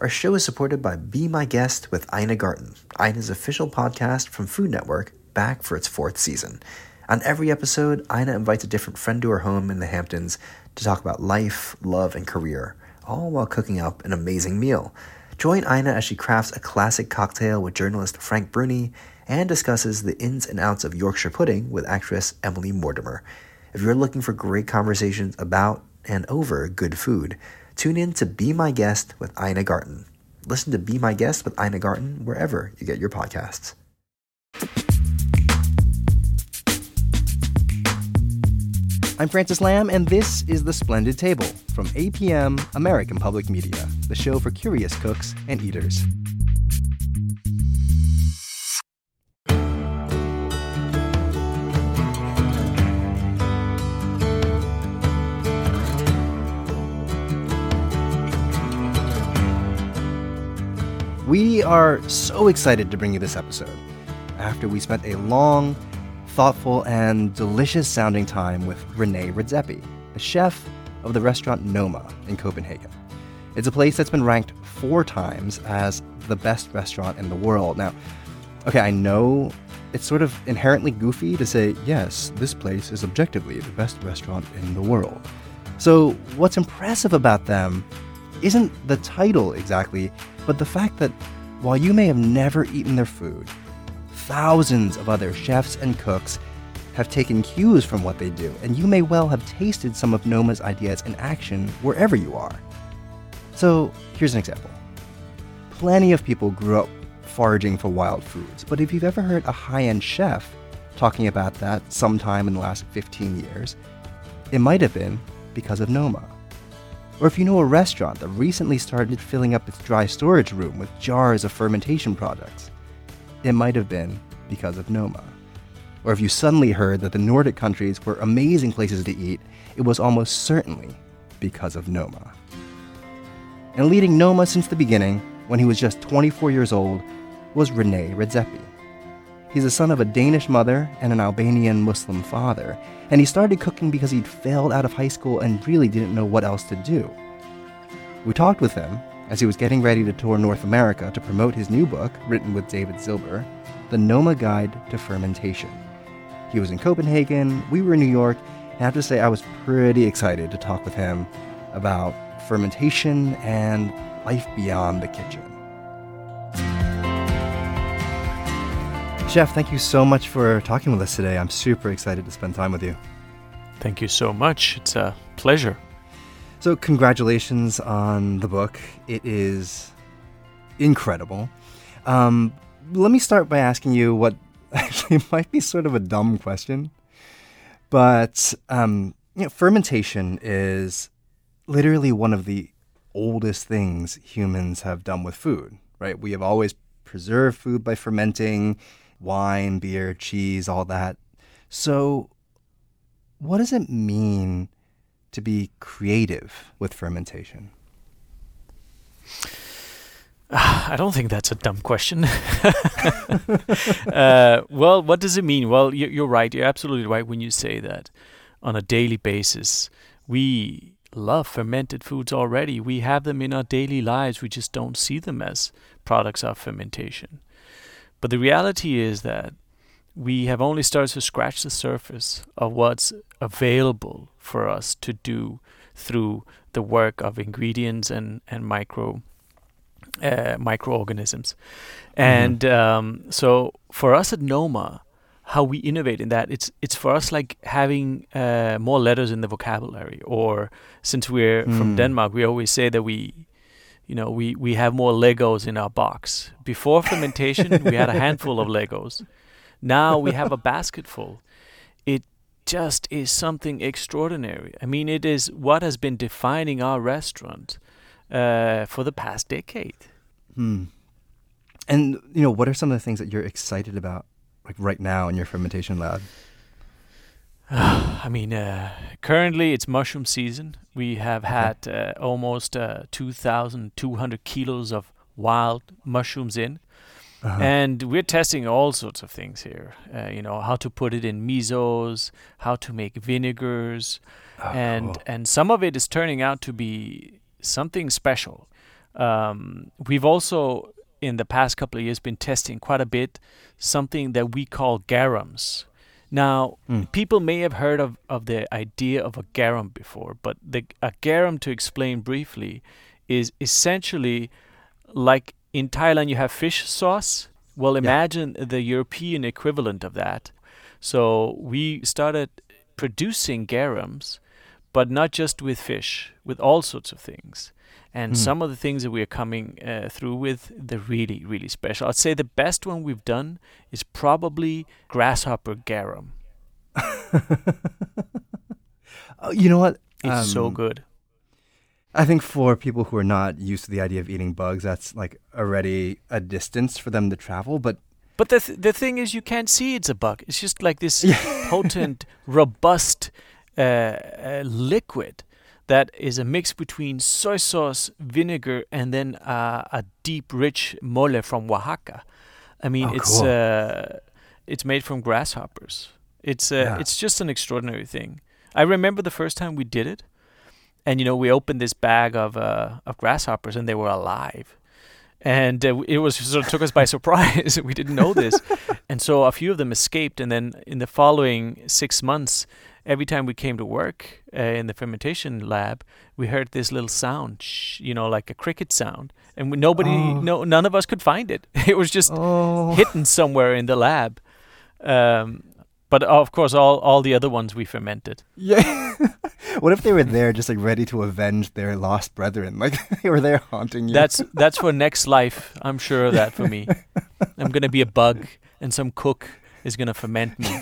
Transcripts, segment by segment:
Our show is supported by Be My Guest with Ina Garten, Ina's official podcast from Food Network, back for its 4th season. On every episode, Ina invites a different friend to her home in the Hamptons to talk about life, love, and career, all while cooking up an amazing meal. Join Ina as she crafts a classic cocktail with journalist Frank Bruni and discusses the ins and outs of Yorkshire pudding with actress Emily Mortimer. If you're looking for great conversations about and over good food, tune in to Be My Guest with Ina Garten. Listen to Be My Guest with Ina Garten wherever you get your podcasts. I'm Francis Lamb, and this is The Splendid Table from APM American Public Media, the show for curious cooks and eaters. We are so excited to bring you this episode after we spent a long, thoughtful, and delicious-sounding time with René Redzepi, the chef of the restaurant Noma in Copenhagen. It's a place that's been ranked 4 times as the best restaurant in the world. Now, okay, I know it's sort of inherently goofy to say, yes, this place is objectively the best restaurant in the world. So what's impressive about them isn't the title exactly, but the fact that while you may have never eaten their food, thousands of other chefs and cooks have taken cues from what they do, and you may well have tasted some of Noma's ideas in action wherever you are. So here's an example. Plenty of people grew up foraging for wild foods, but if you've ever heard a high-end chef talking about that sometime in the last 15 years, it might have been because of Noma. Or if you know a restaurant that recently started filling up its dry storage room with jars of fermentation products, it might have been because of Noma. Or if you suddenly heard that the Nordic countries were amazing places to eat, it was almost certainly because of Noma. And leading Noma since the beginning, when he was just 24 years old, was René Redzepi. He's the son of a Danish mother and an Albanian Muslim father, and he started cooking because he'd failed out of high school and really didn't know what else to do. We talked with him as he was getting ready to tour North America to promote his new book, written with David Zilber, The Noma Guide to Fermentation. He was in Copenhagen, we were in New York, and I have to say I was pretty excited to talk with him about fermentation and life beyond the kitchen. Chef, thank you so much for talking with us today. I'm super excited to spend time with you. Thank you so much. It's a pleasure. So congratulations on the book. It is incredible. Let me start by asking you what actually might be sort of a dumb question. But fermentation is literally one of the oldest things humans have done with food, right? We have always preserved food by fermenting, wine, beer, cheese, all that. So what does it mean to be creative with fermentation? I don't think that's a dumb question. Well, what does it mean? Well, you're right. You're absolutely right when you say that on a daily basis, we love fermented foods already. We have them in our daily lives. We just don't see them as products of fermentation. But the reality is that we have only started to scratch the surface of what's available for us to do through the work of ingredients and microorganisms. And so for us at Noma, how we innovate in that, it's for us like having more letters in the vocabulary. Or since we're from Denmark, we always say that we have more Legos in our box. Before fermentation, we had a handful of Legos. Now we have a basket full. It just is something extraordinary. I mean, it is what has been defining our restaurant for the past decade. And, what are some of the things that you're excited about, like right now in your fermentation lab? I mean, currently it's mushroom season. We have had almost 2,200 kilos of wild mushrooms in. And we're testing all sorts of things here. How to put it in misos, how to make vinegars. And some of it is turning out to be something special. We've also, in the past couple of years, been testing quite a bit something that we call garums. Now, people may have heard of the idea of a garum before, but a garum, to explain briefly, is essentially like in Thailand you have fish sauce. Well, imagine the European equivalent of that. So we started producing garums, but not just with fish, with all sorts of things. And some of the things that we are coming through with, they're really, really special. I'd say the best one we've done is probably grasshopper garum. You know what? It's so good. I think for people who are not used to the idea of eating bugs, that's like already a distance for them to travel. But the thing is, you can't see it's a bug. It's just like this potent, robust liquid that is a mix between soy sauce, vinegar, and then a deep, rich mole from Oaxaca. I mean, it's made from grasshoppers. It's just an extraordinary thing. I remember the first time we did it, and we opened this bag of grasshoppers, and they were alive. And it was sort of took us by surprise. We didn't know this. And so a few of them escaped. And then in the following 6 months, every time we came to work in the fermentation lab, we heard this little sound, like a cricket sound. And none of us could find it. It was just hidden somewhere in the lab. But of course, all the other ones we fermented. Yeah. What if they were there just like ready to avenge their lost brethren? Like they were there haunting you. That's for next life. I'm sure of that for me. I'm going to be a bug and some cook is going to ferment me.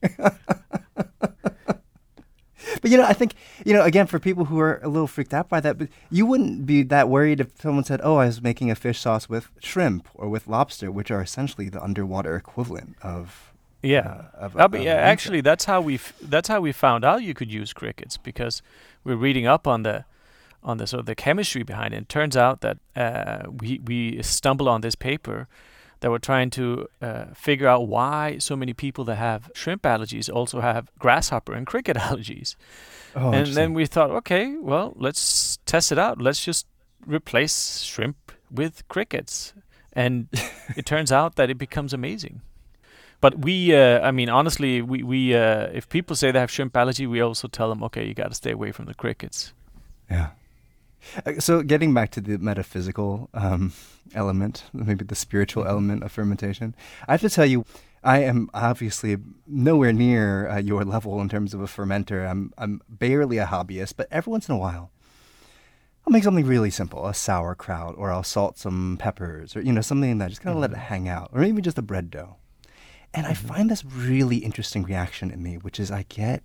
But I think, again, for people who are a little freaked out by that, but you wouldn't be that worried if someone said, oh, I was making a fish sauce with shrimp or with lobster, which are essentially the underwater equivalent of... Actually, that's how we found out you could use crickets, because we're reading up on the sort of the chemistry behind it. It turns out that we stumbled on this paper that were trying to figure out why so many people that have shrimp allergies also have grasshopper and cricket allergies. And then we thought, okay, well, let's test it out. Let's just replace shrimp with crickets, and it turns out that it becomes amazing. But honestly, we if people say they have shrimp allergy, we also tell them, okay, you got to stay away from the crickets. Yeah. So getting back to the metaphysical element, maybe the spiritual element of fermentation, I have to tell you, I am obviously nowhere near your level in terms of a fermenter. I'm barely a hobbyist, but every once in a while, I'll make something really simple, a sauerkraut, or I'll salt some peppers, or something like that. Just kind of let it hang out, or even just a bread dough. And I find this really interesting reaction in me, which is I get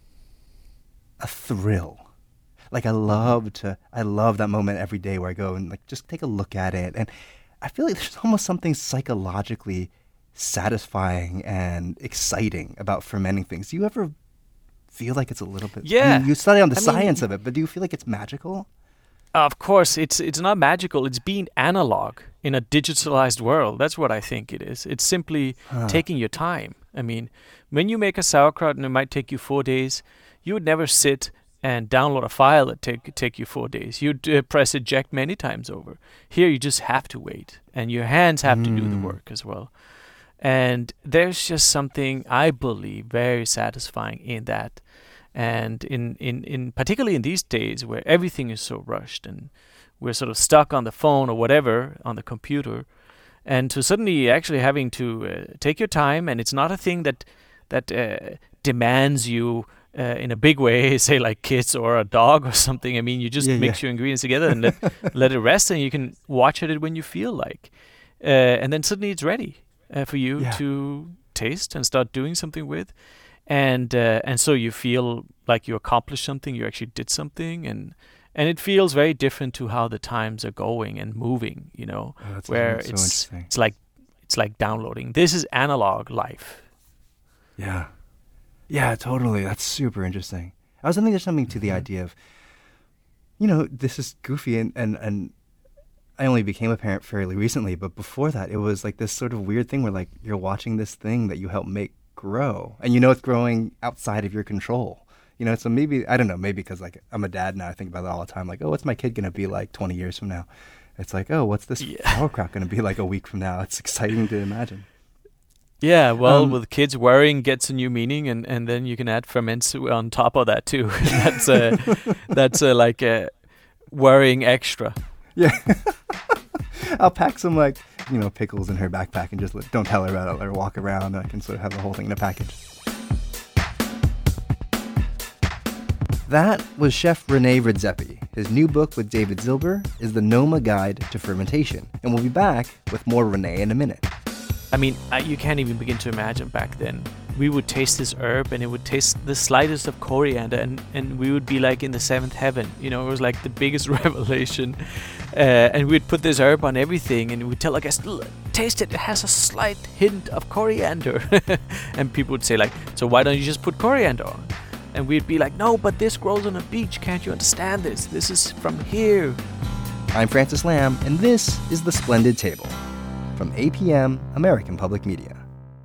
a thrill. Like I love that moment every day where I go and like just take a look at it. And I feel like there's almost something psychologically satisfying and exciting about fermenting things. Do you ever feel like it's a little bit... Yeah. I mean, you study on the science of it, but do you feel like it's magical? Of course, it's not magical. It's being analog in a digitalized world. That's what I think it is. It's simply taking your time. I mean, when you make a sauerkraut and it might take you 4 days, you would never sit and download a file that take you 4 days. You'd press eject many times over. Here, you just have to wait, and your hands have to do the work as well. And there's just something, I believe, very satisfying in that. And in particularly in these days where everything is so rushed and we're sort of stuck on the phone or whatever on the computer, and to suddenly actually having to take your time, and it's not a thing that demands you in a big way, say like kids or a dog or something. I mean, you just mix your ingredients together and let it rest, and you can watch it when you feel like, and then suddenly it's ready for you to taste and start doing something with. And so you feel like you accomplished something, you actually did something, and it feels very different to how the times are going and moving, where it's like downloading. This is analog life. Yeah, totally. That's super interesting. I was thinking there's something to the idea of, this is goofy, and I only became a parent fairly recently, but before that, it was like this sort of weird thing where like you're watching this thing that you help make grow, and it's growing outside of your control. So maybe, I don't know, maybe because like I'm a dad now, I think about it all the time, like, oh, what's my kid gonna be like 20 years from now? It's like, oh, what's this Yeah. sauerkraut going to be like a week from now? It's exciting to imagine. Yeah, well, with kids, worrying gets a new meaning, and then you can add ferments on top of that too. That's like a worrying extra. Yeah. I'll pack some like, pickles in her backpack and just don't tell her about it. Let her walk around. I can sort of have the whole thing in a package. That was Chef Rene Redzepi. His new book with David Zilber is The Noma Guide to Fermentation. And we'll be back with more Rene in a minute. I mean, you can't even begin to imagine back then. We would taste this herb and it would taste the slightest of coriander and we would be like in the seventh heaven. It was like the biggest revelation. And we'd put this herb on everything and we'd tell our guests, taste it, it has a slight hint of coriander. And people would say like, so why don't you just put coriander on? And we'd be like, no, but this grows on a beach. Can't you understand this? This is from here. I'm Francis Lam, and this is The Splendid Table from APM, American Public Media.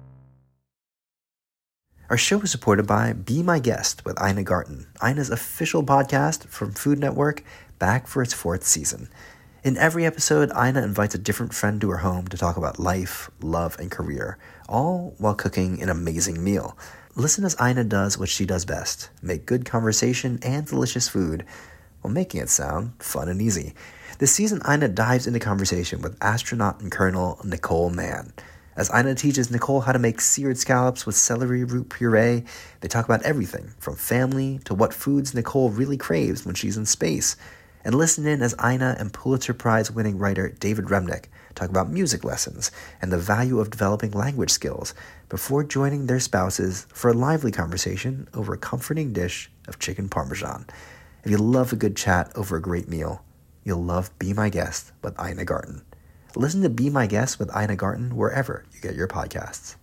Our show is supported by Be My Guest with Ina Garten, Ina's official podcast from Food Network, back for its 4th season. In every episode, Ina invites a different friend to her home to talk about life, love, and career, all while cooking an amazing meal. Listen as Ina does what she does best, make good conversation and delicious food while making it sound fun and easy. This season, Ina dives into conversation with astronaut and Colonel Nicole Mann. As Ina teaches Nicole how to make seared scallops with celery root puree, they talk about everything from family to what foods Nicole really craves when she's in space. And listen in as Ina and Pulitzer Prize-winning writer David Remnick talk about music lessons and the value of developing language skills before joining their spouses for a lively conversation over a comforting dish of chicken parmesan. If you love a good chat over a great meal, you'll love Be My Guest with Ina Garten. Listen to Be My Guest with Ina Garten wherever you get your podcasts.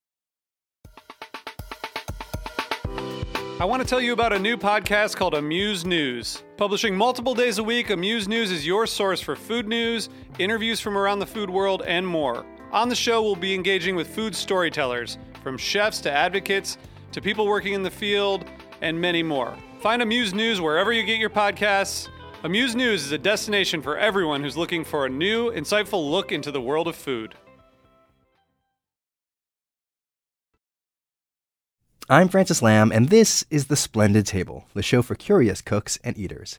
I want to tell you about a new podcast called Amuse News. Publishing multiple days a week, Amuse News is your source for food news, interviews from around the food world, and more. On the show, we'll be engaging with food storytellers, from chefs to advocates to people working in the field, and many more. Find Amuse News wherever you get your podcasts. Amuse News is a destination for everyone who's looking for a new, insightful look into the world of food. I'm Francis Lam, and this is The Splendid Table, the show for curious cooks and eaters.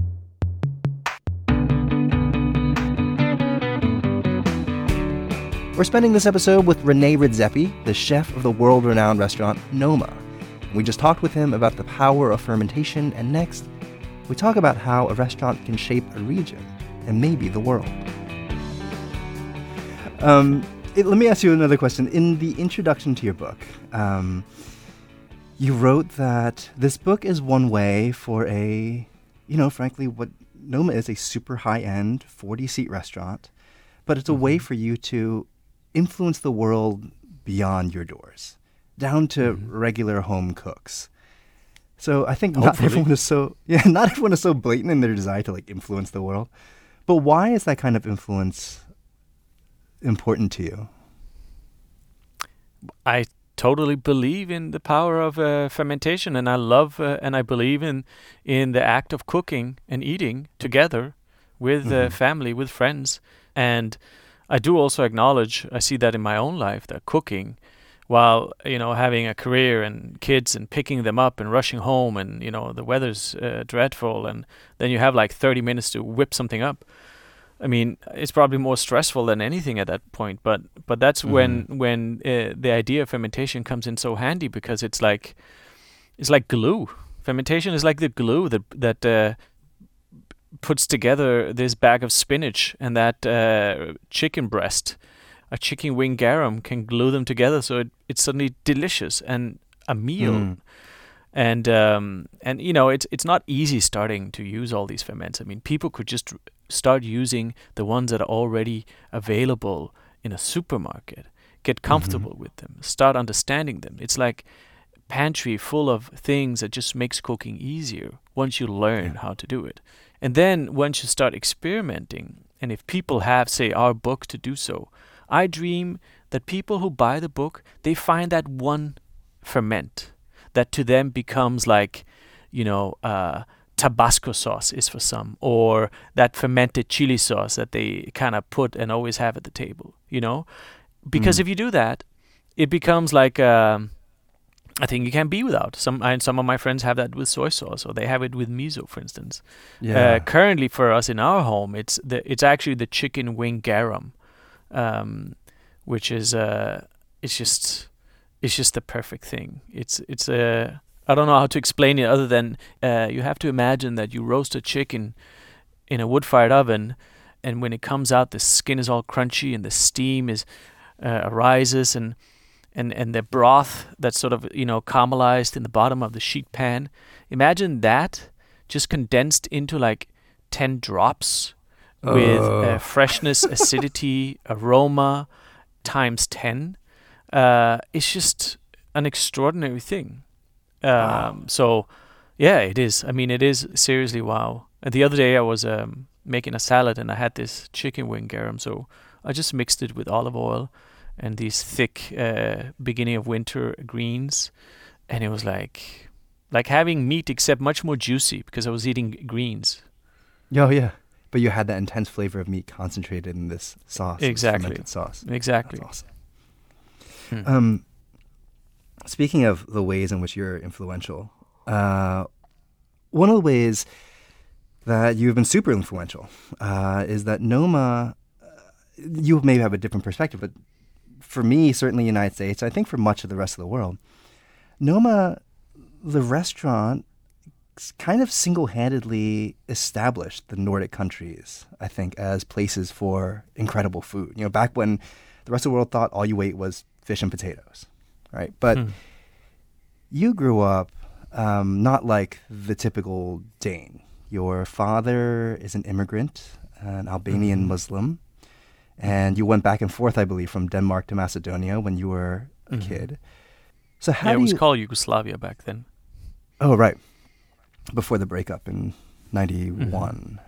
We're spending this episode with Rene Redzepi, the chef of the world-renowned restaurant Noma. We just talked with him about the power of fermentation, and next, we talk about how a restaurant can shape a region and maybe the world. Let me ask you another question. In the introduction to your book, you wrote that this book is one way for frankly, what Noma is, a super high-end 40-seat restaurant, but it's a way for you to influence the world beyond your doors, down to regular home cooks. So I think not everyone is so blatant in their desire to influence the world. But why is that kind of influence important to you? I totally believe in the power of fermentation, and I love and I believe in the act of cooking and eating together with family, with friends. And I do also acknowledge, I see that in my own life, that cooking, while having a career and kids and picking them up and rushing home, and the weather's dreadful, and then you have 30 minutes to whip something up. I mean, it's probably more stressful than anything at that point, but that's when the idea of fermentation comes in so handy, because it's like glue. Fermentation is like the glue that puts together this bag of spinach and that chicken breast. A chicken wing garum can glue them together, so it's suddenly delicious and a meal. And it's not easy starting to use all these ferments. I mean, people could just start using the ones that are already available in a supermarket, get comfortable with them, start understanding them. It's like pantry full of things that just makes cooking easier once you learn how to do it. And then once you start experimenting, and if people have, say, our book to do so, I dream that people who buy the book, they find that one ferment that to them becomes Tabasco sauce is for some, or that fermented chili sauce that they kind of put and always have at the table, you know? Because if you do that, it becomes like I think you can't be without. Some of my friends have that with soy sauce, or they have it with miso, for instance. Yeah. Currently, for us in our home, it's actually the chicken wing garum, which is it's just the perfect thing. It's I don't know how to explain it other than you have to imagine that you roast a chicken in a wood-fired oven, and when it comes out, the skin is all crunchy and the steam is arises, and the broth that's sort of, caramelized in the bottom of the sheet pan. Imagine that just condensed into like 10 drops with freshness, acidity, aroma times 10. It's just an extraordinary thing. Wow. So, yeah, it is. I mean, it is seriously wow. And the other day I was making a salad and I had this chicken wing garum, so I just mixed it with olive oil and these thick beginning of winter greens, and it was like having meat except much more juicy because I was eating greens. Oh, yeah. But you had that intense flavor of meat concentrated in this sauce. Exactly. This fermented sauce. Exactly. That's awesome. Speaking of the ways in which you're influential, one of the ways that you've been super influential is that Noma, you maybe have a different perspective, but for me, certainly in the United States, I think for much of the rest of the world, Noma, the restaurant, kind of single-handedly established the Nordic countries, I think, as places for incredible food. Back when the rest of the world thought all you ate was fish and potatoes, right? But you grew up not like the typical Dane. Your father is an immigrant, an Albanian Muslim, and you went back and forth, I believe, from Denmark to Macedonia when you were a kid. So how it was called Yugoslavia back then. Oh, right. Before the breakup in 91.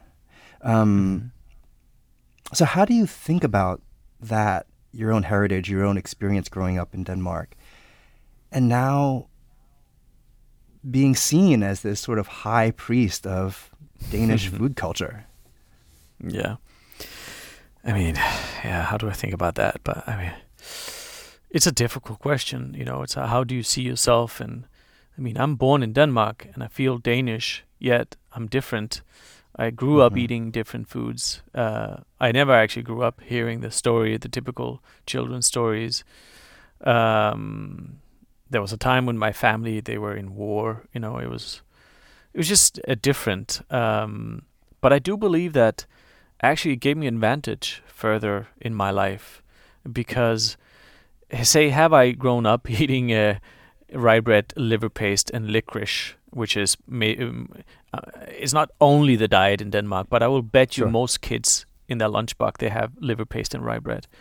So how do you think about that, your own heritage, your own experience growing up in Denmark, and now being seen as this sort of high priest of Danish food culture? Yeah. I mean, yeah, how do I think about that? But I mean, it's a difficult question. It's how do you see yourself? And I mean, I'm born in Denmark and I feel Danish, yet I'm different. I grew up eating different foods. I never actually grew up hearing the typical children's stories. There was a time when my family, they were in war. It was just different. But I do believe that actually it gave me an advantage further in my life, because have I grown up eating rye bread, liver paste, and licorice, which is it's not only the diet in Denmark, but I will bet you most kids in their lunchbox they have liver paste and rye bread.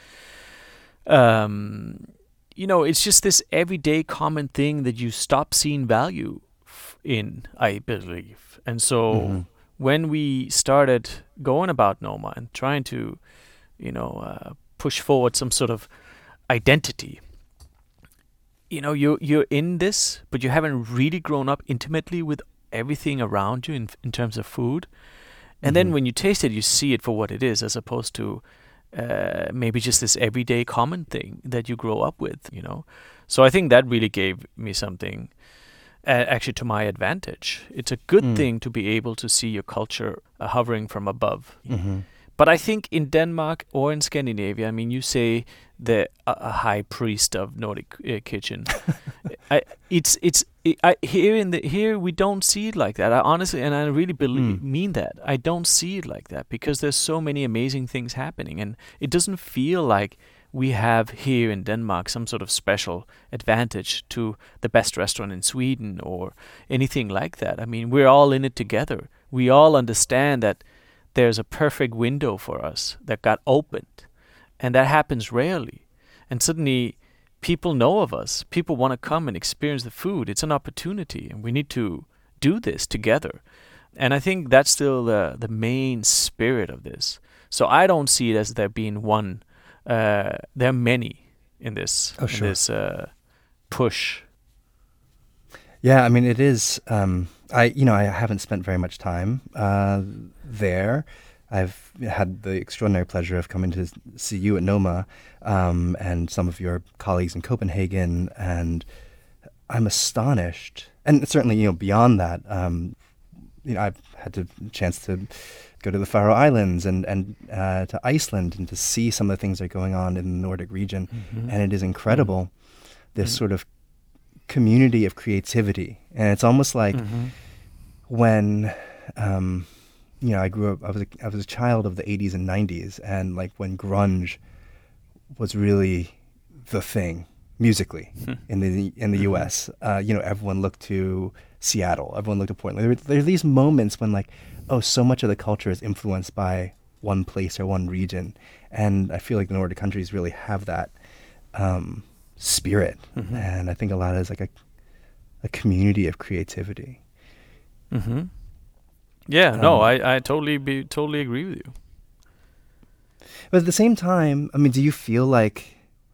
It's just this everyday common thing that you stop seeing value in, I believe. And so when we started going about Noma and trying to, push forward some sort of identity, you're in this, but you haven't really grown up intimately with everything around you in terms of food. And then when you taste it, you see it for what it is, as opposed to maybe just this everyday common thing that you grow up with, So I think that really gave me something actually to my advantage. It's a good thing to be able to see your culture hovering from above. But I think in Denmark or in Scandinavia, I mean, you say a high priest of Nordic kitchen. Here we don't see it like that. I honestly, and I really mean that. I don't see it like that because there's so many amazing things happening, and it doesn't feel like we have here in Denmark some sort of special advantage to the best restaurant in Sweden or anything like that. I mean, we're all in it together. We all understand that there's a perfect window for us that got opened, and that happens rarely. And suddenly people know of us. People want to come and experience the food. It's an opportunity, and we need to do this together. And I think that's still the main spirit of this. So I don't see it as there being one. There are many in this, in this push. Yeah, I mean, it is. I haven't spent very much time there. I've had the extraordinary pleasure of coming to see you at Noma and some of your colleagues in Copenhagen, and I'm astonished. And certainly, beyond that, I've had the chance to go to the Faroe Islands and to Iceland and to see some of the things that are going on in the Nordic region, and it is incredible. This sort of community of creativity, and it's almost like when I grew up. I was a child of the 80s and 90s, and like when grunge was really the thing musically in the U.S. Everyone looked to Seattle. Everyone looked to Portland. There are these moments when like, oh, so much of the culture is influenced by one place or one region, and I feel like the Nordic countries really have that spirit, and I think a lot of it is like a community of creativity. Yeah, no, I totally agree with you. But at the same time, I mean, do you feel like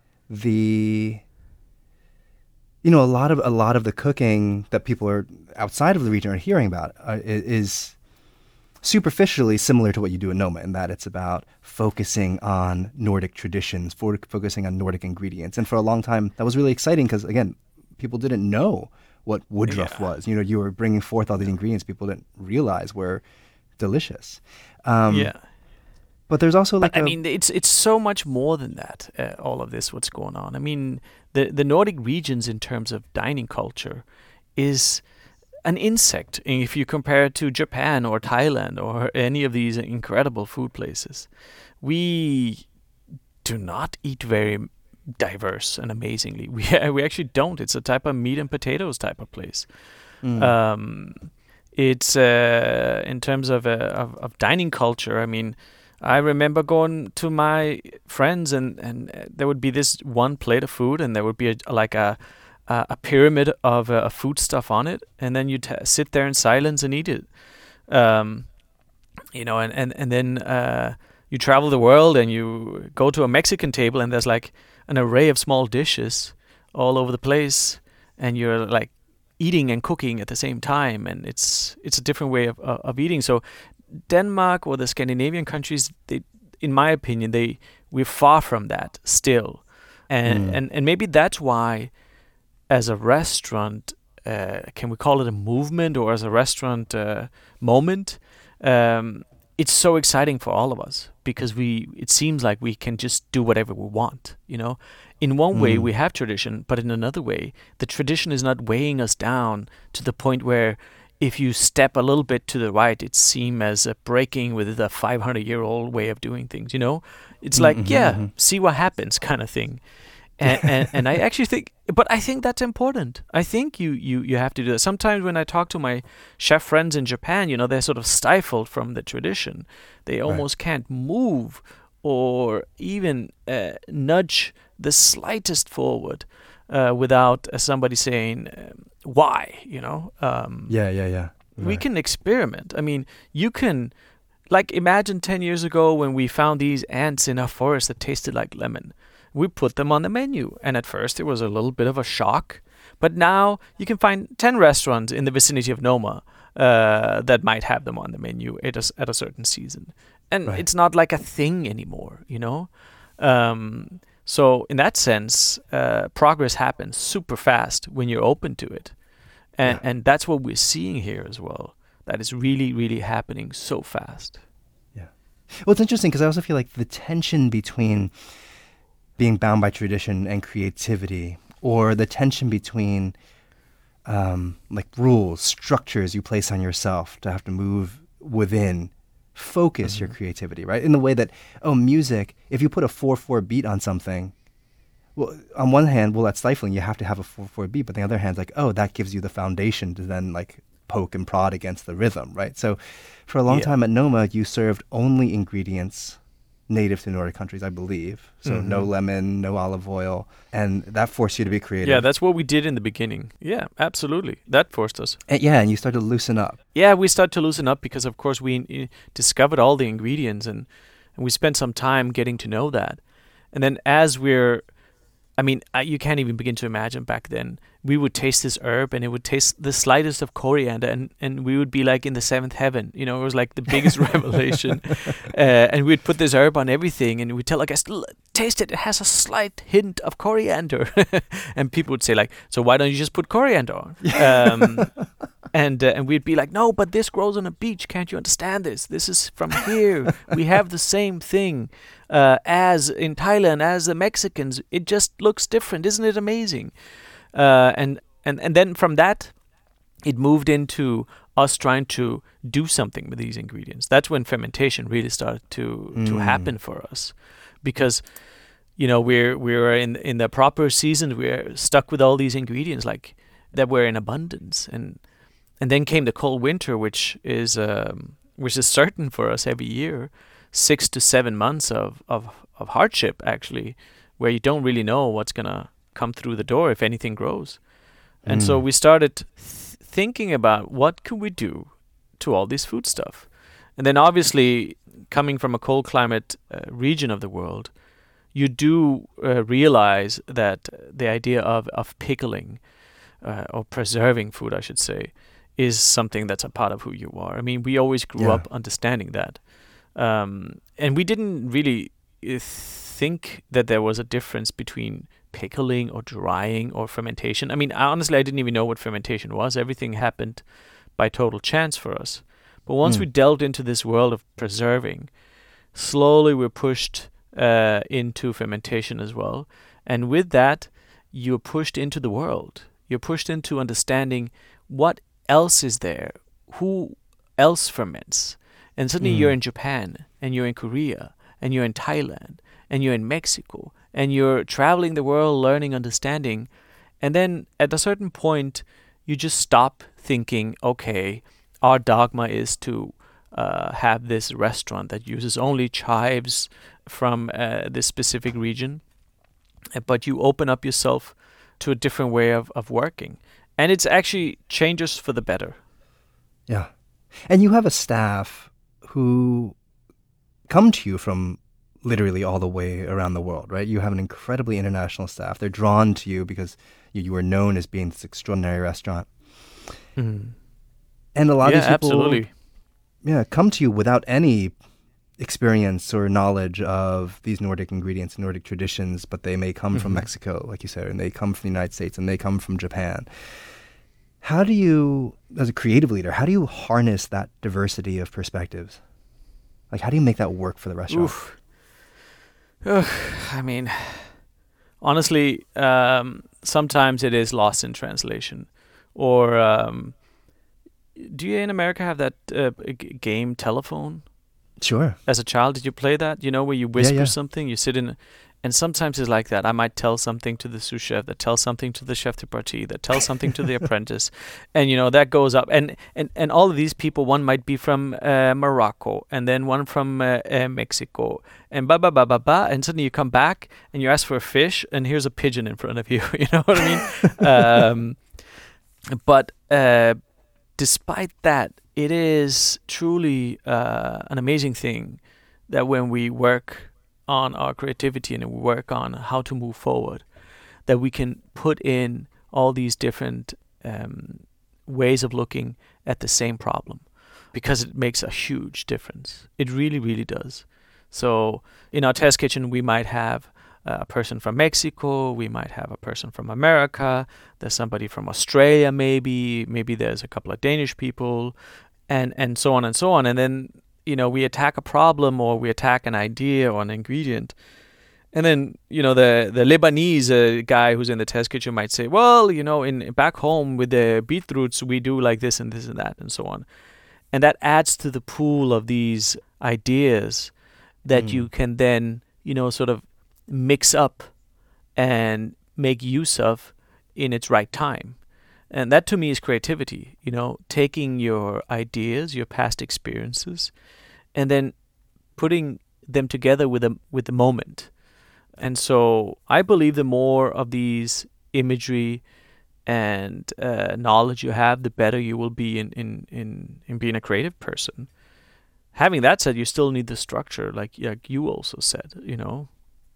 a lot of the cooking that people are outside of the region are hearing about is superficially similar to what you do in Noma, in that it's about focusing on Nordic traditions, focusing on Nordic ingredients. And for a long time, that was really exciting because, again, people didn't know what woodruff was. You were bringing forth all these ingredients people didn't realize were delicious. But there's also like it's so much more than that, all of this, what's going on. I mean, the Nordic regions in terms of dining culture is an insect if you compare it to Japan or Thailand or any of these incredible food places. We do not eat very diverse and amazingly. We actually don't. It's a type of meat and potatoes type of place. It's in terms of dining culture. I mean, I remember going to my friends and there would be this one plate of food and there would be a pyramid of food stuff on it, and then you'd sit there in silence and eat it. And then you travel the world and you go to a Mexican table and there's like an array of small dishes all over the place, and you're like eating and cooking at the same time, and it's a different way of eating. So Denmark or the Scandinavian countries, in my opinion, we're far from that still, and maybe that's why, as a restaurant, can we call it a movement, or as a restaurant moment, it's so exciting for all of us, because it seems like we can just do whatever we want. In one way we have tradition, but in another way the tradition is not weighing us down to the point where if you step a little bit to the right, it seems as breaking with a 500-year-old way of doing things. It's like, see what happens kind of thing. And I actually think, but I think that's important. I think you have to do that. Sometimes when I talk to my chef friends in Japan, they're sort of stifled from the tradition. They almost can't move or even nudge the slightest forward without somebody saying why. Yeah. We can experiment. I mean, you can, like, imagine 10 years ago when we found these ants in our forest that tasted like lemon. We put them on the menu, and at first it was a little bit of a shock, but now you can find 10 restaurants in the vicinity of Noma that might have them on the menu at a certain season, and it's not like a thing anymore, So in that sense, progress happens super fast when you're open to it, and that's what we're seeing here as well. That is really, really happening so fast. Yeah. Well, it's interesting because I also feel like the tension between being bound by tradition and creativity, or the tension between like rules, structures you place on yourself to have to move within, focus your creativity, right? In the way that, music, if you put a 4/4 beat on something, well, on one hand, that's stifling. You have to have a 4/4 beat, but on the other hand, like, that gives you the foundation to then like poke and prod against the rhythm, right? So for a long time at Noma, you served only ingredients native to Nordic countries, I believe. So no lemon, no olive oil, and that forced you to be creative. Yeah, that's what we did in the beginning. Yeah, absolutely. That forced us. And you started to loosen up. Yeah, we started to loosen up because, of course, we discovered all the ingredients and we spent some time getting to know that. And then as we're I mean, you can't even begin to imagine back then. We would taste this herb and it would taste the slightest of coriander and we would be like in the seventh heaven. You know, it was like the biggest revelation. And we'd put this herb on everything and we'd tell our guests, taste it, it has a slight hint of coriander. And people would say like, so why don't you just put coriander on? And we'd be like, no, but this grows on a beach. Can't you understand this? This is from here. We have the same thing as in Thailand, as the Mexicans. It just looks different. Isn't it amazing? And then from that, it moved into us trying to do something with these ingredients. That's when fermentation really started to happen for us. Because, you know, we're in the proper season. We're stuck with all these ingredients like that were in abundance. And then came the cold winter, which is certain for us every year, 6 to 7 months of hardship, actually, where you don't really know what's going to come through the door if anything grows. And so we started thinking about what could we do to all this food stuff. And then obviously, coming from a cold climate region of the world, you do realize that the idea of pickling or preserving food, I should say, is something that's a part of who you are. I mean, we always grew up understanding that. And we didn't really think that there was a difference between pickling or drying or fermentation. I mean, honestly, I didn't even know what fermentation was. Everything happened by total chance for us. But once we delved into this world of preserving, slowly we're pushed into fermentation as well. And with that, you're pushed into the world. You're pushed into understanding what else is there, who else ferments. And suddenly you're in Japan, and you're in Korea, and you're in Thailand, and you're in Mexico, and you're traveling the world, learning, understanding. And then at a certain point, you just stop thinking, okay, our dogma is to have this restaurant that uses only chives from this specific region. But you open up yourself to a different way of working. And it's actually changes for the better. Yeah. And you have a staff who come to you from literally all the way around the world, right? You have an incredibly international staff. They're drawn to you because you are known as being this extraordinary restaurant. And a lot of these people absolutely. Come to you without any experience or knowledge of these Nordic ingredients, Nordic traditions, but they may come from Mexico, like you said, and they come from the United States, and they come from Japan. How do you, as a creative leader, how do you harness that diversity of perspectives? Like, how do you make that work for the restaurant? I mean, honestly, sometimes it is lost in translation. Or do you in America have that game Telephone? Sure. As a child, did you play that? You know, where you whisper something, you sit in, and sometimes it's like that. I might tell something to the sous chef, that tells something to the chef de partie, that tells something to the apprentice, and you know that goes up. And all of these people, one might be from Morocco, and then one from Mexico, and and suddenly you come back and you ask for a fish, and here's a pigeon in front of you. You know what I mean? But despite that, it is truly an amazing thing that when we work on our creativity and we work on how to move forward, that we can put in all these different ways of looking at the same problem, because it makes a huge difference. It really, really does. So in our test kitchen, we might have a person from Mexico, we might have a person from America, there's somebody from Australia maybe there's a couple of Danish people, and so on and so on. And then, you know, we attack a problem or we attack an idea or an ingredient. And then, you know, the Lebanese guy who's in the test kitchen might say, well, you know, in back home with the beetroots, we do like this and this and that and so on. And that adds to the pool of these ideas that you can then, you know, sort of mix up and make use of in its right time. And that to me is creativity, you know, taking your ideas, your past experiences, and then putting them together with the moment. And so I believe the more of these imagery and knowledge you have, the better you will be in being a creative person. Having that said, you still need the structure, like you also said, you know.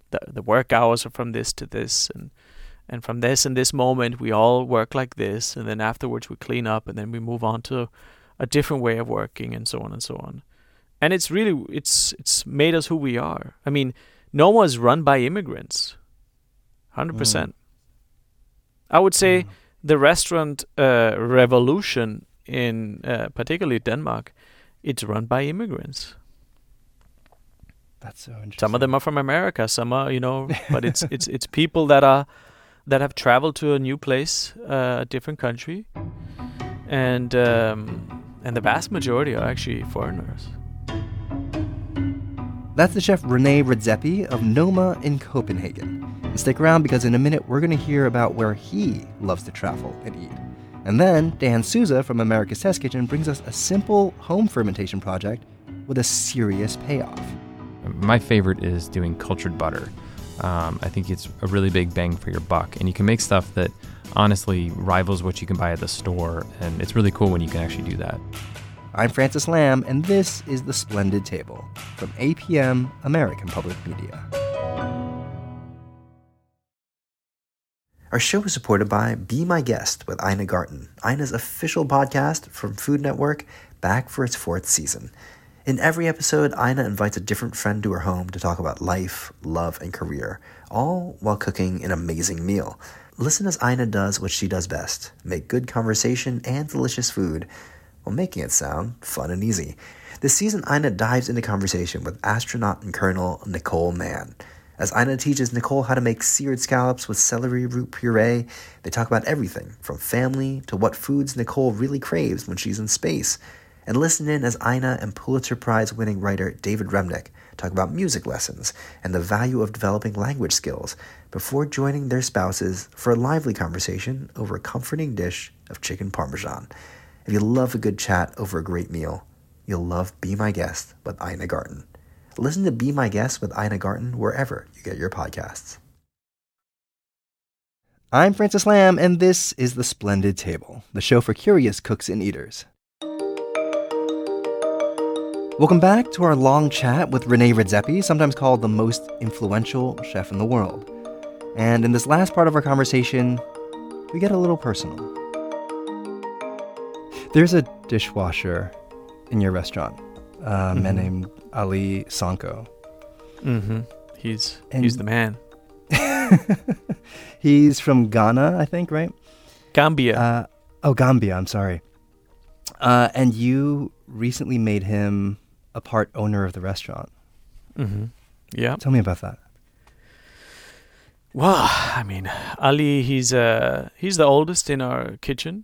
the work hours are from this to this, and from this and this moment we all work like this, and then afterwards we clean up, and then we move on to a different way of working, and so on and so on. And it's really it's made us who we are. I mean, Noma is run by immigrants, 100%. I would say the restaurant revolution in particularly Denmark, it's run by immigrants. That's so interesting. Some of them are from America, some are, but it's people that have traveled to a new place, a different country, and the vast majority are actually foreigners. That's the chef René Redzepi of Noma in Copenhagen. And stick around, because in a minute we're going to hear about where he loves to travel and eat. And then Dan Souza from America's Test Kitchen brings us a simple home fermentation project with a serious payoff. My favorite is doing cultured butter. I think it's a really big bang for your buck, and you can make stuff that honestly rivals what you can buy at the store, and it's really cool when you can actually do that. I'm Francis Lam, and this is The Splendid Table from APM American Public Media. Our show is supported by Be My Guest with Ina Garten, Ina's official podcast from Food Network, back for its 4th season. In every episode, Ina invites a different friend to her home to talk about life, love, and career, all while cooking an amazing meal. Listen as Ina does what she does best, make good conversation and delicious food, while making it sound fun and easy. This season, Ina dives into conversation with astronaut and Colonel Nicole Mann. As Ina teaches Nicole how to make seared scallops with celery root puree, they talk about everything from family to what foods Nicole really craves when she's in space. And listen in as Ina and Pulitzer Prize-winning writer David Remnick talk about music lessons and the value of developing language skills before joining their spouses for a lively conversation over a comforting dish of chicken parmesan. If you love a good chat over a great meal, you'll love Be My Guest with Ina Garten. Listen to Be My Guest with Ina Garten wherever you get your podcasts. I'm Francis Lam, and this is The Splendid Table, the show for curious cooks and eaters. Welcome back to our long chat with René Redzepi, sometimes called the most influential chef in the world. And in this last part of our conversation, we get a little personal. There's a dishwasher in your restaurant, a man named Ali Sanko. Mm-hmm. He's the man. He's from Ghana, I think, right? Gambia. Gambia, I'm sorry. And you recently made him a part owner of the restaurant. Mm-hmm. Yeah. Tell me about that. Well, I mean, Ali, he's the oldest in our kitchen.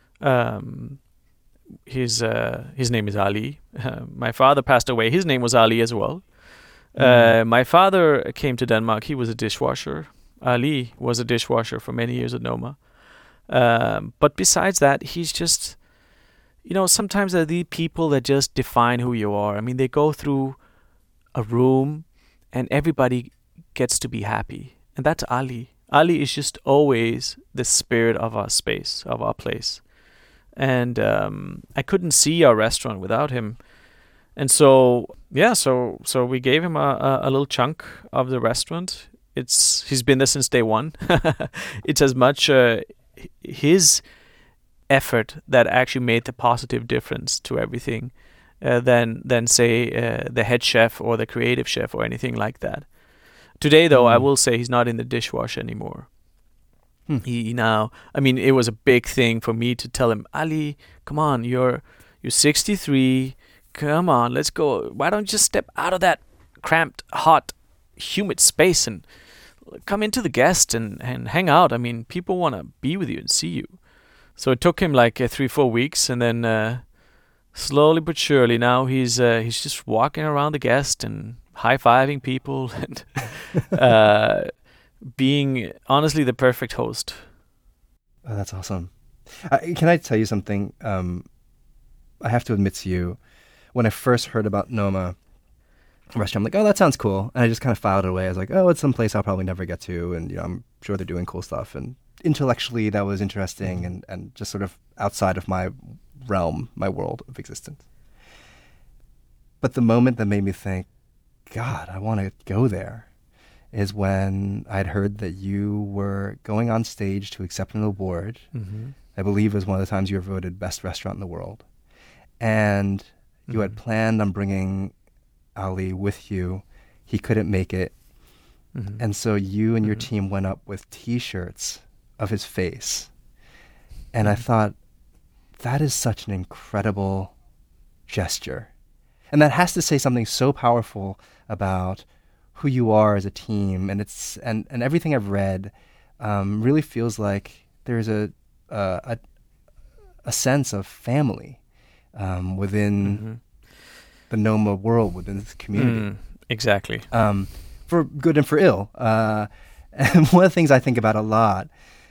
His name is Ali. My father passed away. His name was Ali as well. My father came to Denmark. He was a dishwasher. Ali was a dishwasher for many years at Noma. But besides that, he's just, sometimes there are the people that just define who you are. I mean, they go through a room and everybody gets to be happy. And that's Ali. Ali is just always the spirit of our space, of our place. And I couldn't see our restaurant without him. And so we gave him a little chunk of the restaurant. He's been there since day one. It's as much his effort that actually made the positive difference to everything than say the head chef or the creative chef or anything like that. Today, though, I will say he's not in the dishwasher anymore. He now, I mean, it was a big thing for me to tell him, Ali, come on, you're 63. Come on, let's go. Why don't you just step out of that cramped, hot, humid space and come into the guest and hang out? I mean, people want to be with you and see you. So it took him like 3-4 weeks, and then slowly but surely now he's just walking around the guest and high-fiving people and being honestly the perfect host. Oh, that's awesome. Can I tell you something? I have to admit to you, when I first heard about Noma restaurant, I'm like, oh, that sounds cool. And I just kind of filed it away. I was like, oh, it's some place I'll probably never get to. And I'm sure they're doing cool stuff. And intellectually, that was interesting and just sort of outside of my realm, my world of existence. But the moment that made me think, God, I want to go there, is when I'd heard that you were going on stage to accept an award. Mm-hmm. I believe it was one of the times you were voted best restaurant in the world. And you had planned on bringing Ali with you. He couldn't make it. Mm-hmm. And so you and your team went up with T-shirts of his face. And I thought, that is such an incredible gesture. And that has to say something so powerful about who you are as a team. And it's and everything I've read really feels like there's a sense of family within the Noma world, within this community. Exactly. For good and for ill. And one of the things I think about a lot,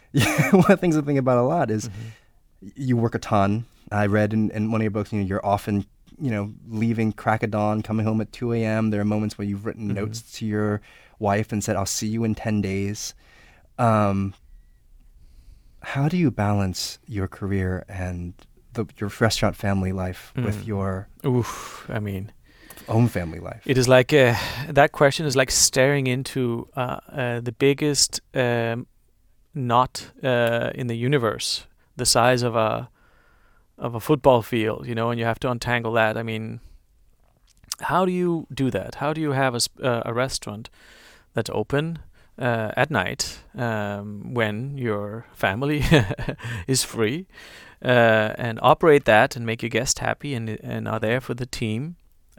is you work a ton. I read in one of your books, you're often, leaving crack of dawn, coming home at 2 a.m. There are moments where you've written notes to your wife and said, I'll see you in 10 days. How do you balance your career and your restaurant family life with your own family life? It is like that question is like staring into the biggest knot in the universe, the size of a football field, and you have to untangle that. I mean, how do you do that? How do you have a restaurant that's open at night when your family is free, and operate that and make your guests happy and are there for the team?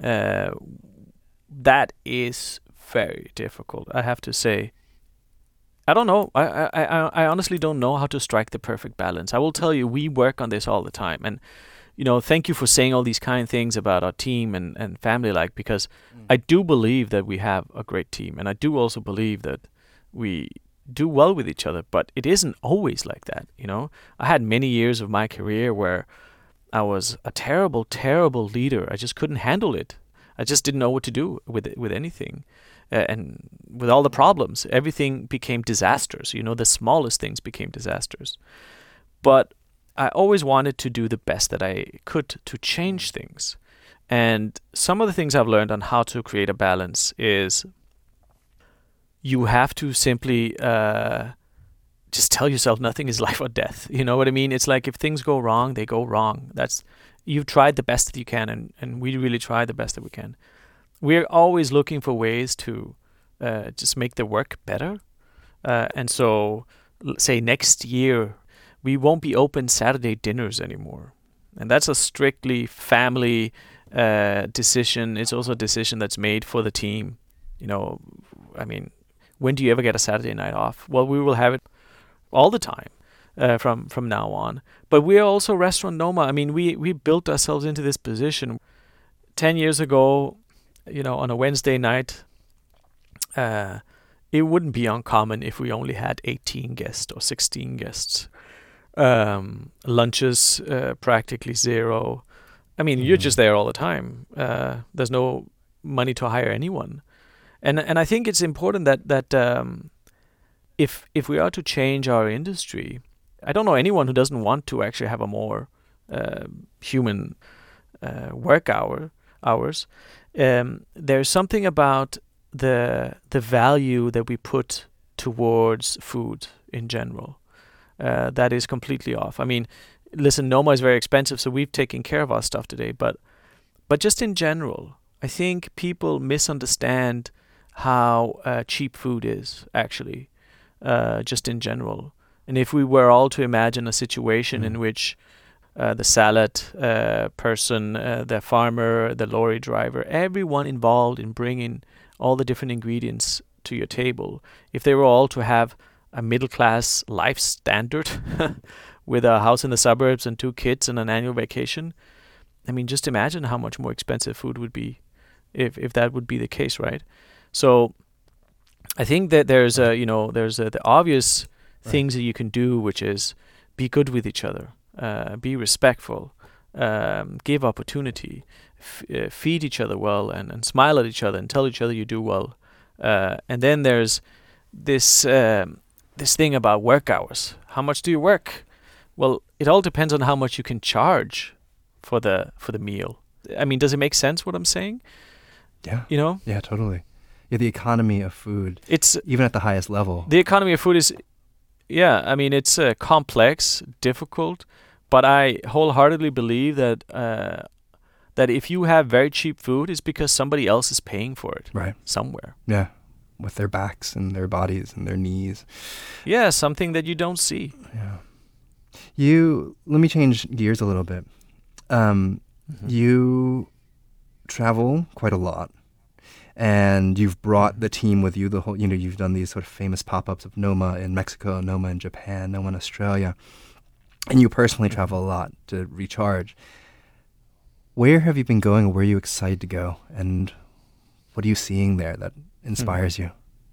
That is very difficult, I have to say. I don't know. I honestly don't know how to strike the perfect balance. I will tell you, we work on this all the time. And, thank you for saying all these kind things about our team and family, because I do believe that we have a great team. And I do also believe that we do well with each other. But it isn't always like that, I had many years of my career where I was a terrible, terrible leader. I just couldn't handle it. I just didn't know what to do with anything. And with all the problems, everything became disasters. The smallest things became disasters. But I always wanted to do the best that I could to change things. And some of the things I've learned on how to create a balance is you have to simply just tell yourself nothing is life or death. You know what I mean? It's like if things go wrong, they go wrong. You've tried the best that you can, and we really try the best that we can. We're always looking for ways to just make the work better. And so, say next year, we won't be open Saturday dinners anymore. And that's a strictly family decision. It's also a decision that's made for the team. When do you ever get a Saturday night off? Well, we will have it all the time from now on. But we are also Restaurant Noma. We built ourselves into this position. 10 years ago, on a Wednesday night, it wouldn't be uncommon if we only had 18 guests or 16 guests. Lunches, practically zero. You're just there all the time. There's no money to hire anyone. And I think it's important that if we are to change our industry, I don't know anyone who doesn't want to actually have a more human work hours. There's something about the value that we put towards food in general that is completely off. Listen, Noma is very expensive, so we've taken care of our stuff today. But just in general, I think people misunderstand how cheap food is actually, just in general. And if we were all to imagine a situation in which the salad person, the farmer, the lorry driver, everyone involved in bringing all the different ingredients to your table, if they were all to have a middle-class life standard with a house in the suburbs and 2 kids and an annual vacation, just imagine how much more expensive food would be if that would be the case, right? So I think that there's the obvious things that you can do, which is be good with each other. Be respectful, give opportunity, feed each other well, and smile at each other and tell each other you do well. And then there's this thing about work hours. How much do you work? Well, it all depends on how much you can charge for the meal. Does it make sense what I'm saying? Yeah. Yeah, totally. Yeah, the economy of food, It's even at the highest level. the economy of food is, yeah, I mean, it's complex, difficult, but I wholeheartedly believe that that if you have very cheap food, it's because somebody else is paying for it Right. somewhere. Yeah. With their backs and their bodies and their knees. Yeah, something that you don't see. Yeah. Let me change gears a little bit. You travel quite a lot, and you've brought the team with you. You've done these sort of famous pop-ups of Noma in Mexico, Noma in Japan, Noma in Australia, and you personally travel a lot to recharge. Where have you been going? Where are you excited to go? And what are you seeing there that inspires you?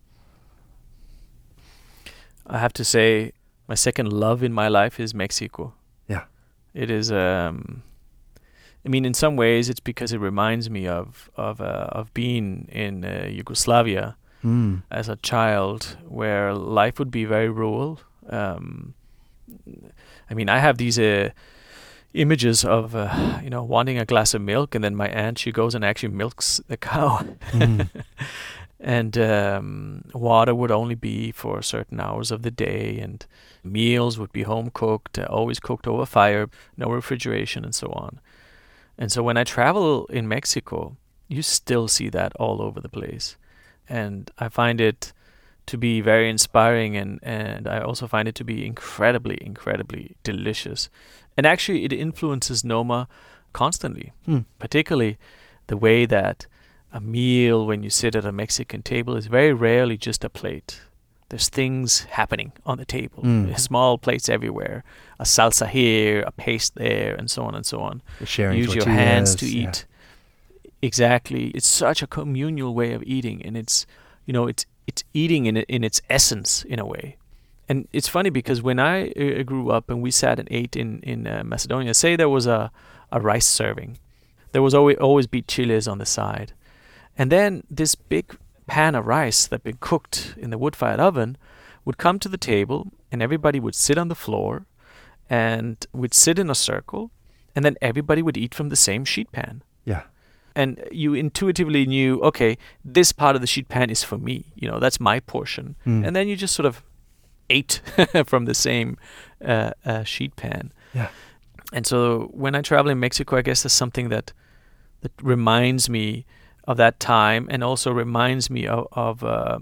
I have to say, my second love in my life is Mexico. Yeah. It is. I mean, in some ways, it's because it reminds me of being in Yugoslavia as a child, where life would be very rural. I mean, I have these images of wanting a glass of milk, and then my aunt, she goes and actually milks the cow. And water would only be for certain hours of the day, and meals would be home cooked, always cooked over fire, no refrigeration, and so on. And so when I travel in Mexico, you still see that all over the place. And I find it to be very inspiring, and I also find it to be incredibly, incredibly delicious. And actually, it influences Noma constantly, particularly the way that a meal, when you sit at a Mexican table, is very rarely just a plate. There's things happening on the table. There's small plates everywhere. A salsa here, a paste there, and so on and so on. You're sharing Use your tortillas, hands to yeah. eat. Exactly. It's such a communal way of eating, and it's eating in its essence, in a way. And it's funny because when I grew up and we sat and ate in Macedonia, say there was a rice serving, there was always be chiles on the side. And then this big pan of rice that had been cooked in the wood-fired oven would come to the table, and everybody would sit on the floor and would sit in a circle, and then everybody would eat from the same sheet pan. Yeah. And you intuitively knew, okay, this part of the sheet pan is for me. That's my portion. And then you just sort of ate from the same sheet pan. Yeah. And so when I travel in Mexico, I guess there's something that reminds me of that time, and also reminds me of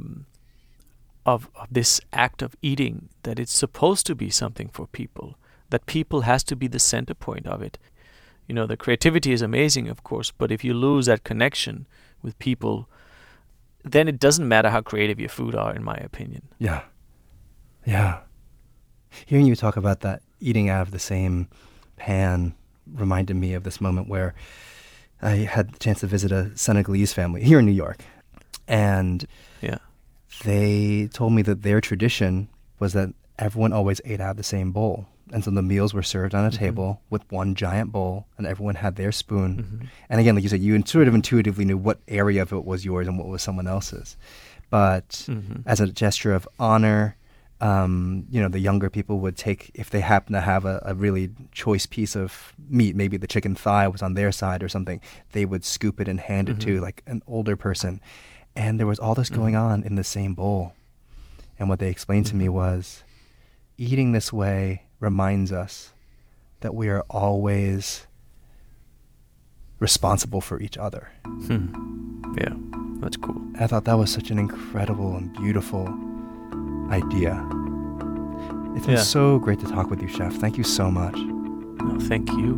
this act of eating, that it's supposed to be something for people, that people has to be the center point of it. The creativity is amazing, of course, but if you lose that connection with people, then it doesn't matter how creative your food are, in my opinion. Yeah. Yeah. Hearing you talk about that eating out of the same pan reminded me of this moment where I had the chance to visit a Senegalese family here in New York. And they told me that their tradition was that everyone always ate out of the same bowl. And so the meals were served on a table with one giant bowl, and everyone had their spoon. And again, like you said, you intuitively knew what area of it was yours and what was someone else's. But as a gesture of honor, the younger people would take, if they happen to have a really choice piece of meat, maybe the chicken thigh was on their side or something, they would scoop it and hand it to like an older person. And there was all this going on in the same bowl. And what they explained to me was, eating this way reminds us that we are always responsible for each other. Yeah, that's cool. I thought that was such an incredible and beautiful idea. It's been so great to talk with you, Chef. Thank you so much. No, thank you.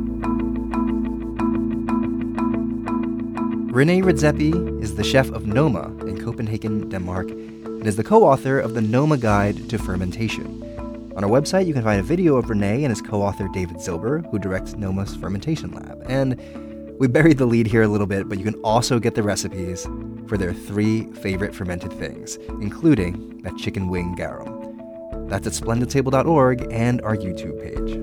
René Redzepi is the chef of Noma in Copenhagen, Denmark, and is the co-author of the Noma Guide to Fermentation. On our website, you can find a video of René and his co-author David Zilber, who directs Noma's Fermentation Lab. And we buried the lead here a little bit, but you can also get the recipes for their 3 favorite fermented things, including that chicken wing garum. That's at splendidtable.org and our YouTube page.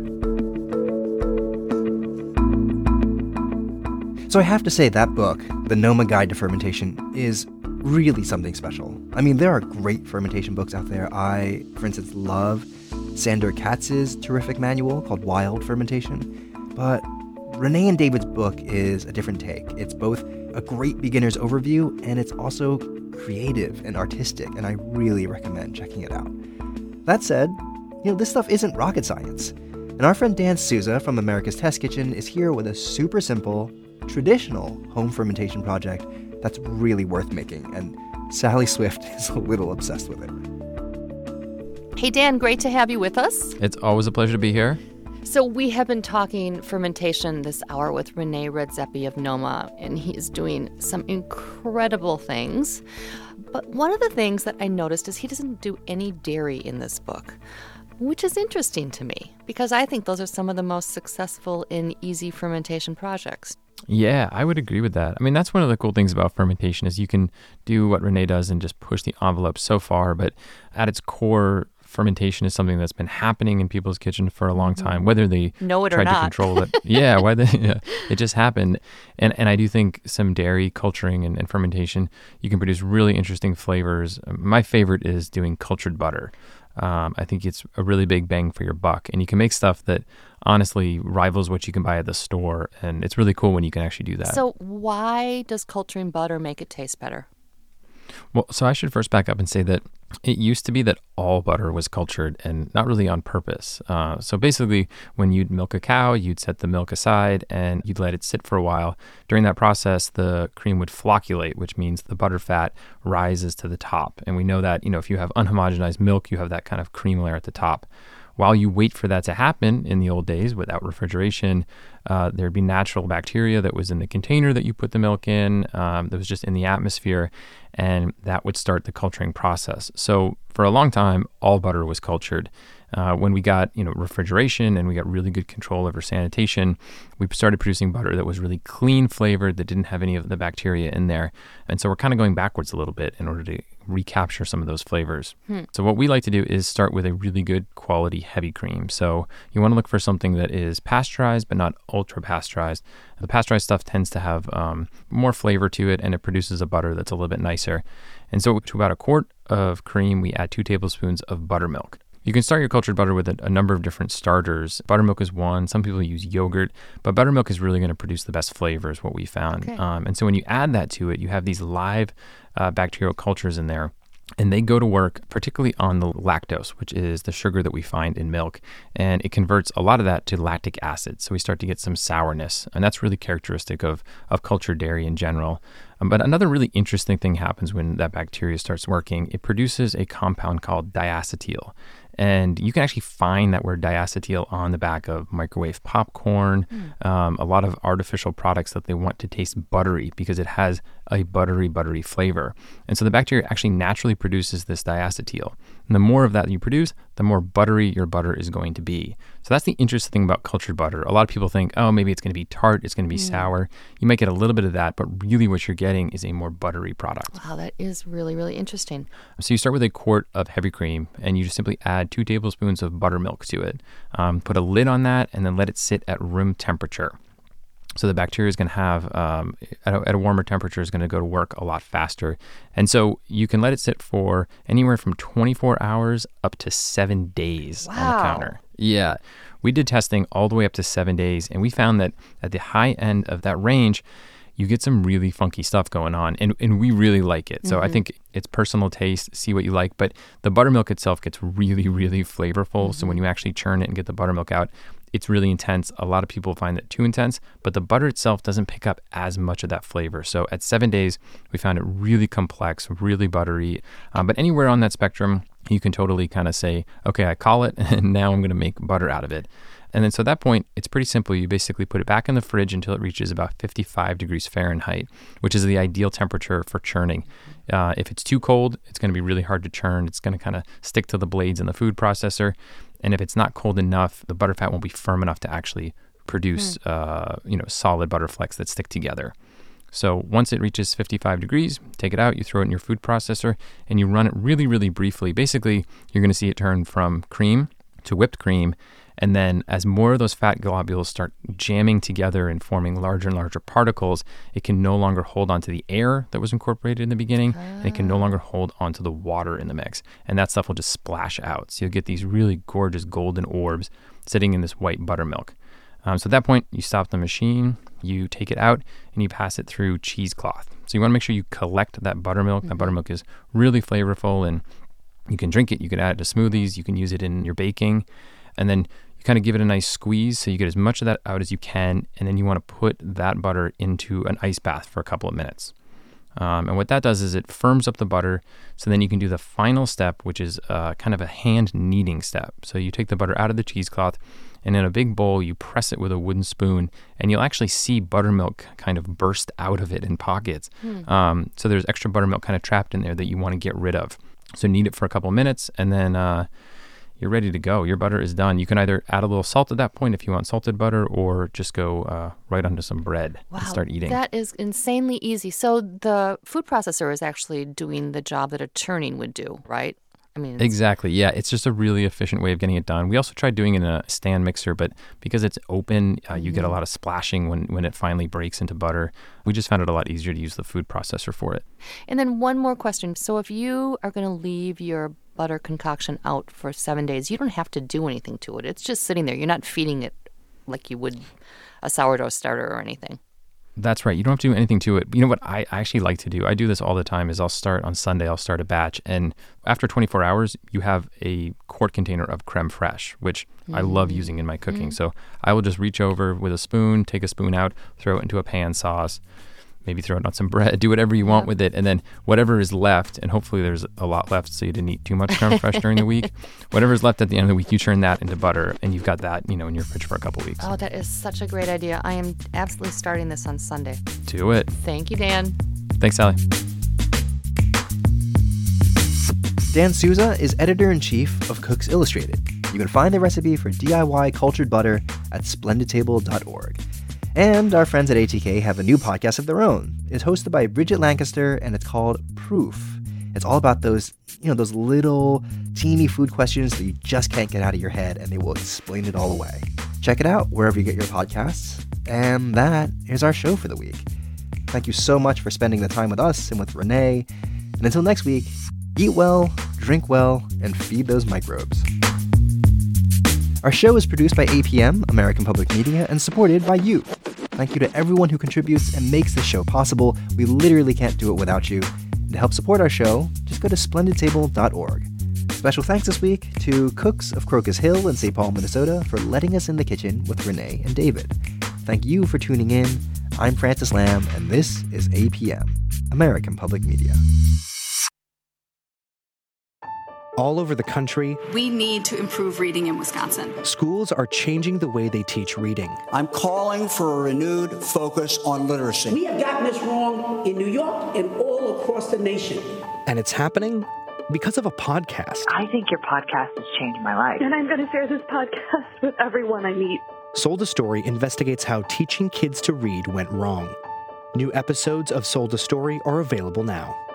So I have to say, that book, The Noma Guide to Fermentation, is really something special. I mean, there are great fermentation books out there. I, for instance, love Sandor Katz's terrific manual called Wild Fermentation. But René and David's book is a different take. It's both a great beginner's overview, and it's also creative and artistic, and I really recommend checking it out. That said, this stuff isn't rocket science. And our friend Dan Souza from America's Test Kitchen is here with a super simple, traditional home fermentation project that's really worth making, and Sally Swift is a little obsessed with it. Hey, Dan, great to have you with us. It's always a pleasure to be here. So we have been talking fermentation this hour with Rene Redzepi of Noma, and he is doing some incredible things. But one of the things that I noticed is he doesn't do any dairy in this book, which is interesting to me because I think those are some of the most successful and easy fermentation projects. Yeah, I would agree with that. I mean, that's one of the cool things about fermentation is you can do what Rene does and just push the envelope so far, but at its core, fermentation is something that's been happening in people's kitchen for a long time, whether they know it or tried not. to control it. It just happened. And I do think some dairy culturing and fermentation, you can produce really interesting flavors. My favorite is doing cultured butter. I think it's a really big bang for your buck, and you can make stuff that honestly rivals what you can buy at the store, and it's really cool when you can actually do that. So why does culturing butter make it taste better? Well, so I should first back up and say that it used to be that all butter was cultured and not really on purpose. So basically, when you'd milk a cow, you'd set the milk aside and you'd let it sit for a while. During that process, the cream would flocculate, which means the butter fat rises to the top. And we know that, if you have unhomogenized milk, you have that kind of cream layer at the top. While you wait for that to happen in the old days without refrigeration, there'd be natural bacteria that was in the container that you put the milk in, that was just in the atmosphere, and that would start the culturing process. So for a long time, all butter was cultured. When we got refrigeration and we got really good control over sanitation, we started producing butter that was really clean flavored, that didn't have any of the bacteria in there. And so we're kind of going backwards a little bit in order to recapture some of those flavors. So what we like to do is start with a really good quality heavy cream. So you want to look for something that is pasteurized but not ultra pasteurized. The pasteurized stuff tends to have more flavor to it, and it produces a butter that's a little bit nicer. And so to about a quart of cream, we add 2 tablespoons of buttermilk. You can start your cultured butter with a number of different starters. Buttermilk is one. Some people use yogurt, but buttermilk is really going to produce the best flavors, what we found. Okay. And so when you add that to it, you have these live bacterial cultures in there, and they go to work particularly on the lactose, which is the sugar that we find in milk, and it converts a lot of that to lactic acid. So we start to get some sourness, and that's really characteristic of cultured dairy in general. But another really interesting thing happens when that bacteria starts working. It produces a compound called diacetyl. And you can actually find that word diacetyl on the back of microwave popcorn, a lot of artificial products that they want to taste buttery because it has a buttery flavor. And so the bacteria actually naturally produces this diacetyl. And the more of that you produce, the more buttery your butter is going to be. So that's the interesting thing about cultured butter. A lot of people think, oh, maybe it's going to be tart, it's going to be sour. You might get a little bit of that, but really what you're getting is a more buttery product. Wow, that is really, really interesting. So you start with a quart of heavy cream, and you just simply add 2 tablespoons of buttermilk to it. Put a lid on that, and then let it sit at room temperature. So the bacteria is going to have, at a warmer temperature, is going to go to work a lot faster. And so you can let it sit for anywhere from 24 hours up to 7 days on the counter. Yeah. We did testing all the way up to 7 days, and we found that at the high end of that range, you get some really funky stuff going on, and we really like it. So I think it's personal taste, see what you like, but the buttermilk itself gets really, really flavorful. So when you actually churn it and get the buttermilk out, it's really intense. A lot of people find it too intense, but the butter itself doesn't pick up as much of that flavor. So at 7 days, we found it really complex, really buttery. But anywhere on that spectrum, you can totally kind of say, okay, I call it, and now I'm going to make butter out of it. And then so at that point, it's pretty simple. You basically put it back in the fridge until it reaches about 55 degrees Fahrenheit, which is the ideal temperature for churning. If it's too cold, it's going to be really hard to churn. It's going to kind of stick to the blades in the food processor. And if it's not cold enough, the butterfat won't be firm enough to actually produce, solid butterflex that stick together. So once it reaches 55 degrees, take it out, you throw it in your food processor, and you run it really, really briefly. Basically, you're going to see it turn from cream to whipped cream. And then as more of those fat globules start jamming together and forming larger and larger particles, it can no longer hold onto the air that was incorporated in the beginning, and it can no longer hold onto the water in the mix. And that stuff will just splash out. So you'll get these really gorgeous golden orbs sitting in this white buttermilk. So at that point, you stop the machine, you take it out and you pass it through cheesecloth. So you want to make sure you collect that buttermilk. That buttermilk is really flavorful, and you can drink it. You can add it to smoothies. You can use it in your baking. And then you kind of give it a nice squeeze so you get as much of that out as you can. And then you want to put that butter into an ice bath for a couple of minutes. And what that does is it firms up the butter. So then you can do the final step, which is kind of a hand kneading step. So you take the butter out of the cheesecloth, and in a big bowl, you press it with a wooden spoon, and you'll actually see buttermilk kind of burst out of it in pockets. So there's extra buttermilk kind of trapped in there that you want to get rid of. So knead it for a couple of minutes, and then you're ready to go. Your butter is done. You can either add a little salt at that point if you want salted butter, or just go right onto some bread and start eating. That is insanely easy. So the food processor is actually doing the job that a churning would do, right? I mean, exactly. Yeah, it's just a really efficient way of getting it done. We also tried doing it in a stand mixer, but because it's open, you get a lot of splashing when it finally breaks into butter. We just found it a lot easier to use the food processor for it. And then one more question. So if you are going to leave your butter concoction out for 7 days, you don't have to do anything to it. It's just sitting there. You're not feeding it like you would a sourdough starter or anything. That's right. You don't have to do anything to it. You know what I actually like to do? I do this all the time is I'll start on Sunday, I'll start a batch. And after 24 hours, you have a quart container of creme fraiche, which I love using in my cooking. So I will just reach over with a spoon, take a spoon out, throw it into a pan sauce, maybe throw it on some bread, do whatever you want with it. And then whatever is left, and hopefully there's a lot left so you didn't eat too much creme fraiche during the week. Whatever is left at the end of the week, you turn that into butter, and you've got that, in your fridge for a couple weeks. Oh, that is such a great idea. I am absolutely starting this on Sunday. Do it. Thank you, Dan. Thanks, Sally. Dan Souza is editor-in-chief of Cooks Illustrated. You can find the recipe for DIY cultured butter at splendidtable.org. And our friends at ATK have a new podcast of their own. It's hosted by Bridget Lancaster, and it's called Proof. It's all about those little teeny food questions that you just can't get out of your head, and they will explain it all away. Check it out wherever you get your podcasts. And that is our show for the week. Thank you so much for spending the time with us and with Renee. And until next week, eat well, drink well, and feed those microbes. Our show is produced by APM, American Public Media, and supported by you. Thank you to everyone who contributes and makes this show possible. We literally can't do it without you. And to help support our show, just go to splendidtable.org. Special thanks this week to Cooks of Crocus Hill in St. Paul, Minnesota, for letting us in the kitchen with Renee and David. Thank you for tuning in. I'm Francis Lamb, and this is APM, American Public Media. All over the country, we need to improve reading in Wisconsin. Schools are changing the way they teach reading. I'm calling for a renewed focus on literacy. We have gotten this wrong in New York and all across the nation. And it's happening because of a podcast. I think your podcast has changed my life. And I'm going to share this podcast with everyone I meet. Sold a Story investigates how teaching kids to read went wrong. New episodes of Sold a Story are available now.